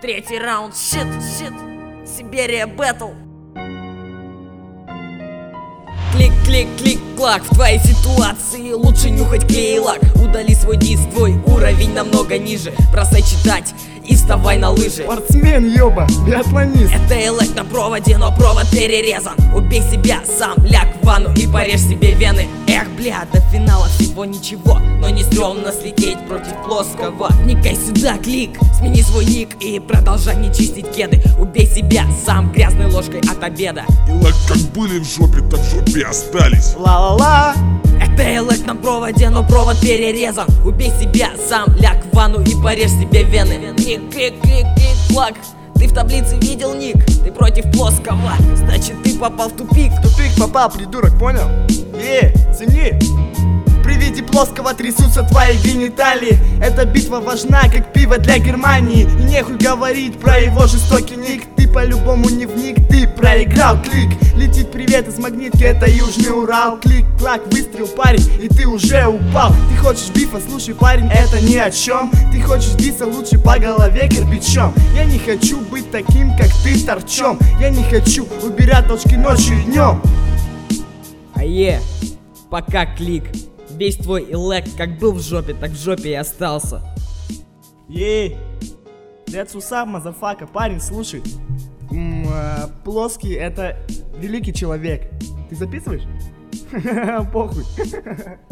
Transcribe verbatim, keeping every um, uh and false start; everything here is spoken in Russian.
Третий раунд, щит, щит, Сибирия Бэтл. Клик, клик, клик, клак, в твоей ситуации лучше нюхать клей и лак. Удали свой диск, твой уровень намного ниже. Бросай читать и вставай на лыжи. Спортсмен, ёба, биатлонист. Это элект на проводе, но провод перерезан. Убей себя сам, ляг в ванну и порежь себе вены. Эх, бля, до финала всего ничего, но не стрёмно слететь против плоского. Вникай сюда, клик, смени свой ник и продолжай не чистить кеды. Убей себя сам грязной ложкой от обеда. И лак как были в жопе, так в жопе остались. Ла-ла-ла. Это элект на проводе, но провод перерезан. Убей себя сам, ляг в ванну и порежь себе вены. Ник, клик, клик, клик, клак. Ты в таблице видел ник? Ты против плоского, значит ты попал в тупик. В тупик попал, придурок, понял? Е, цени. При виде плоского трясутся твои гениталии. Эта битва важна, как пиво для Германии. И нехуй говорить про его жестокий ник. Ты по-любому не вник, ты проиграл. Клик, летит привет из магнитки, это Южный Урал. Клик, клак, выстрел, парень, и ты уже упал. Ты хочешь бифа, слушай, парень, это ни о чем. Ты хочешь биться, лучше по голове кирпичом. Я не хочу быть таким, как ты, торчом. Я не хочу убирать точки ночью и днем. Ае, пока, клик. Весь твой элект как был в жопе, так в жопе и остался. Ей, that's what's up, мазафака. Парень, слушай, М -м, плоский это великий человек. Ты записываешь? Похуй.